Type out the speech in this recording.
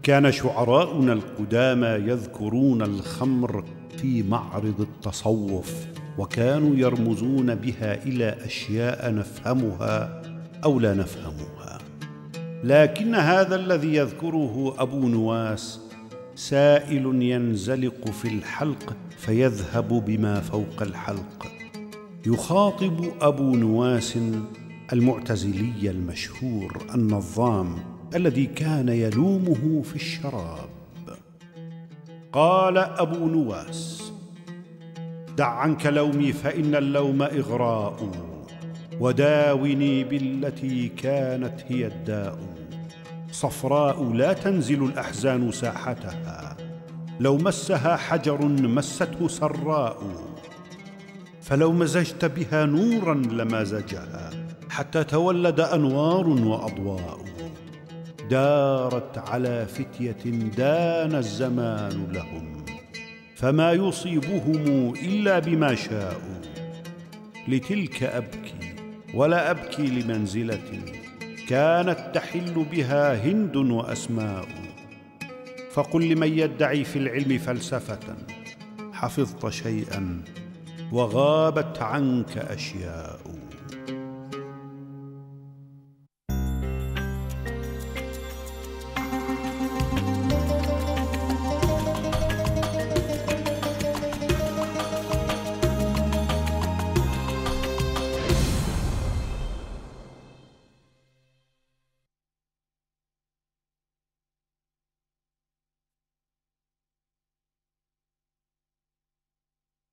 كان شعراؤنا القدامى يذكرون الخمر في معرض التصوف، وكانوا يرمزون بها إلى أشياء نفهمها أو لا نفهمها، لكن هذا الذي يذكره أبو نواس سائل ينزلق في الحلق فيذهب بما فوق الحلق. يخاطب أبو نواس المعتزلي المشهور النظام الذي كان يلومه في الشراب. قال أبو نواس: دع عنك لومي فإن اللوم إغراء، وداوني بالتي كانت هي الداء. صفراء لا تنزل الأحزان ساحتها، لو مسها حجر مسته سراء. فلو مزجت بها نورا لمازجها، حتى تولد أنوار وأضواء. دارت على فتية دان الزمان لهم، فما يصيبهم إلا بما شاءوا. لتلك أبكي ولا أبكي لمنزلة كانت تحل بها هند وأسماء. فقل لمن يدعي في العلم فلسفة: حفظت شيئا وغابت عنك أشياء.